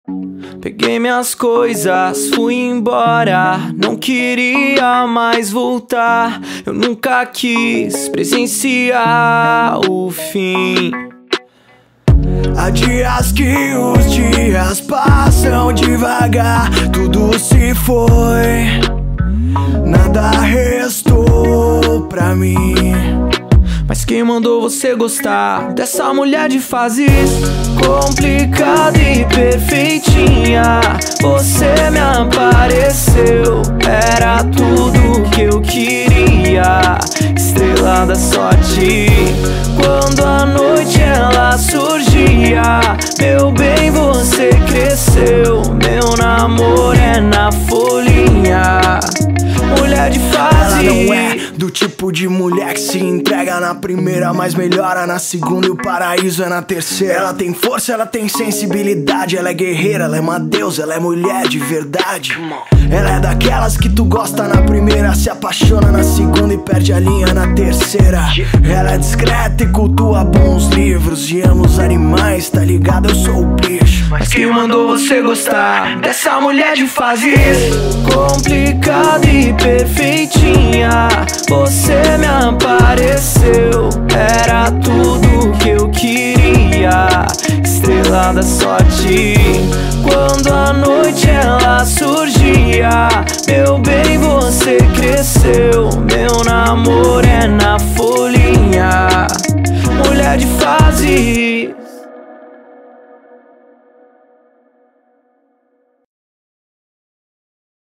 Peguei minhas coisas, fui embora. Não queria mais voltar. Eu nunca quis presenciar o fim. Há dias que os dias passam devagar. Tudo se foi, nada restou pra mim. Mas quem mandou você gostar dessa mulher de fases complicada e perfeitinha? Você me apareceu, era tudo que eu queria. Estrela da sorte, quando a noite ela surgia. Meu bem, você cresceu, meu namoro é na folhinha. Mulher de fase. Ela não é do tipo de mulher que se entrega na primeira, mas melhora na segunda e o paraíso é na terceira. Ela tem força, ela tem sensibilidade, ela é guerreira, ela é uma deusa, ela é mulher de verdade. Ela é daquelas que tu gosta na primeira, se apaixona na segunda e perde a linha na terceira. Ela é discreta e cultua bons livros e ama os animais, tá ligado? Eu sou o bicho. Mas quem mandou você gostar dessa mulher de fases complicada e perfeitinha? Você me apareceu, era tudo que eu queria. Estrela da sorte, quando a noite ela surgia. Meu bem, você cresceu,